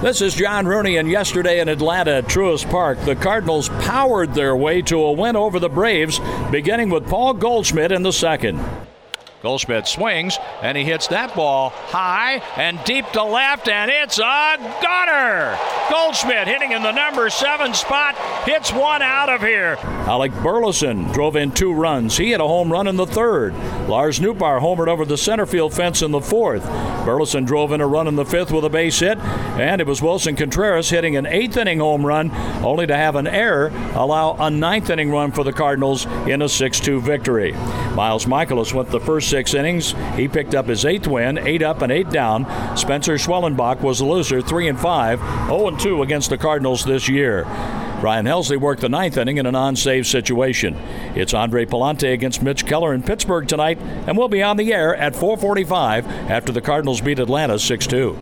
This is John Rooney, and yesterday in Atlanta at Truist Park, the Cardinals powered their way to a win over the Braves, beginning with Paul Goldschmidt in the second. Goldschmidt swings, and he hits that ball high and deep to left, and it's a gunner! Goldschmidt hitting in the number 7 spot, hits one out of here. Alec Burleson drove in 2 runs. He hit a home run in the third. Lars Nootbaar homered over the center field fence in the fourth. Burleson drove in a run in the fifth with a base hit, and it was Wilson Contreras hitting an 8th-inning home run, only to have an error allow a 9th-inning run for the Cardinals in a 6-2 victory. Miles Michaelis went the first 6 innings. He picked up his 8th win, 8 up and 8 down. Spencer Schwellenbach was the loser, 3-5, 0-2 against the Cardinals this year. Brian Helsley worked the 9th inning in a non-save situation. It's Andre Palante against Mitch Keller in Pittsburgh tonight, and we'll be on the air at 4:45 after the Cardinals beat Atlanta 6-2.